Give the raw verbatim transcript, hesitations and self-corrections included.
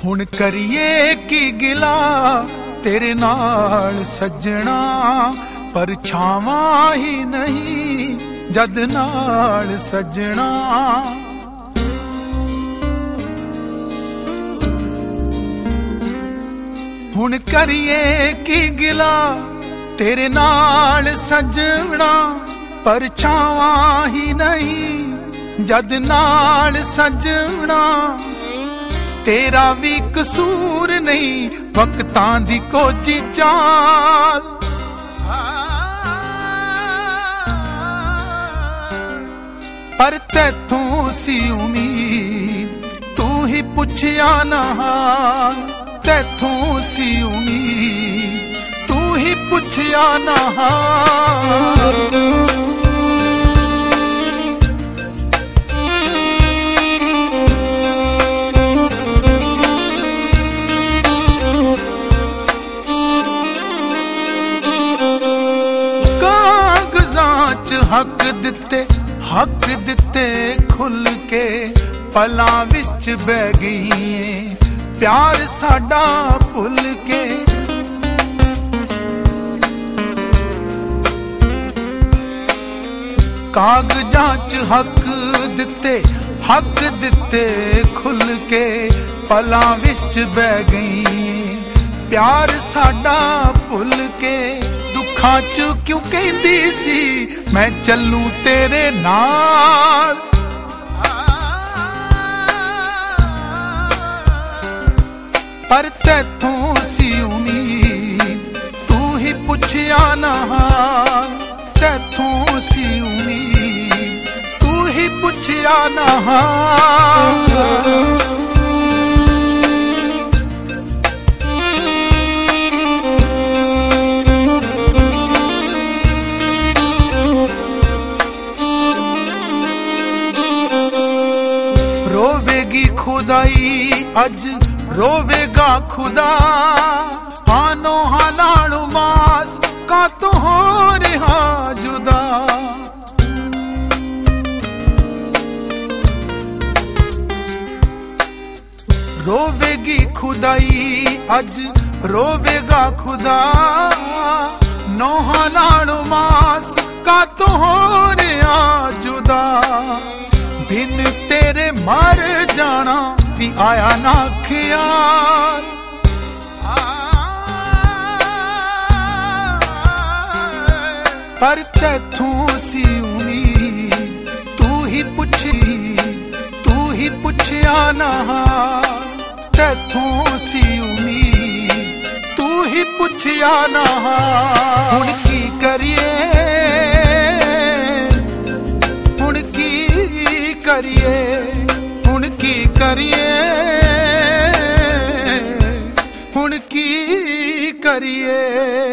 ਹੁਣ ਕਰੀਏ ਕੀ ਗਿਲਾ ਤੇਰੇ ਨਾਲ ਸੱਜਣਾ, ਪਰਛਾਵਾਂ ਹੀ ਨਹੀਂ ਜਦ ਨਾਲ ਸੱਜਣਾ। ਹੁਣ ਕਰੀਏ ਕੀ ਗਿਲਾ ਤੇਰੇ ਨਾਲ ਸੱਜਣਾ, ਪਰਛਾਵਾਂ ਹੀ ਨਹੀਂ ਜਦ ਨਾਲ ਸੱਜਣਾ। ਤੇਰਾ ਵੀ ਕਸੂਰ ਨਹੀਂ ਵਕਤਾਂ ਦੀ ਕੋਝੀ ਚਾਲ, ਪਰ ਤੈਥੋਂ ਸੀ ਉਮੀਦ ਤੂੰ ਹੀ ਪੁੱਛਿਆ ਨਾ ਹਾਲ। ਤੈਥੋਂ ਸੀ ਉਮੀਦ ਤੂੰ ਹੀ ਪੁੱਛਿਆ ਨਾ ਹਾਲ। ਹੱਕ ਦਿੱਤੇ ਹੱਕ ਦਿੱਤੇ ਖੁੱਲ ਕੇ, ਪਲਾਂ ਵਿੱਚ ਬਹਿ ਗਈ ਏ ਪਿਆਰ ਸਾਡਾ ਭੁੱਲ ਕੇ। ਕਾਗਜ਼ਾਂ 'ਚ ਹੱਕ ਦਿੱਤੇ ਹੱਕ ਦਿੱਤੇ ਖੁੱਲ ਕੇ, ਪਲਾਂ ਵਿੱਚ ਬਹਿ ਗਈ ਏ ਪਿਆਰ ਸਾਡਾ ਭੁੱਲ ਕੇ। ਦੁੱਖਾਂ 'ਚ ਕਿਉਂ ਕਹਿੰਦੀ ਸੀ ਮੈਂ ਚੱਲੂ ਤੇਰੇ ਨਾਲ, ਪਰ ਤੈਥੋਂ ਸੀ ਉਮੀਦ ਤੂੰ ਹੀ ਪੁੱਛਿਆ ਨਾ ਹਾਲ। ਤੈਥੋਂ ਸੀ ਉਮੀਦ ਤੂੰ ਹੀ ਪੁੱਛਿਆ ਨਾ ਹਾਲ। ਰੋਵੇਗੀ ਖੁਦਾਈ ਅੱਜ ਰੋਵੇਗਾ ਖੁਦਾ, ਹਾਨੋ ਹਾਲਾਲ ਮਾਸ ਕਾਤੋਂ ਹੋ ਰਿਹਾ ਜੁਦਾ। ਰੋਵੇਗੀ ਖੁਦਾਈ ਅੱਜ ਰੋਵੇਗਾ ਖੁਦਾ, ਨੋਹਾਂ ਨਾਲ ਮਾਸ ਕਾਤੋਂ ਹੋ ਰਿਹਾ ਜੁਦਾ। ਬਿਨ ਤੇਰੇ ਮਰ ਜਾਣਾ ਵੀ ਆਇਆ ਨਾ ਖਿਆਲ, ਪਰ ਤੈਥੋਂ ਸੀ ਉਮੀਦ ਤੂੰ ਹੀ ਪੁੱਛੀ ਤੂੰ ਹੀ ਪੁੱਛਿਆ ਨਾ ਹਾਲ। ਤੈਥੋਂ ਸੀ ਉਮੀਦ ਤੂੰ ਹੀ ਪੁੱਛਿਆ ਨਾ ਹਾਲ। ਹੁਣ ਕੀ ਕਰੀਏ ਹੁਣ ਕੀ ਕਰੀਏ ਹੁਣ ਕੀ ਕਰੀਏ ਹੁਣ ਕੀ ਕਰੀਏ।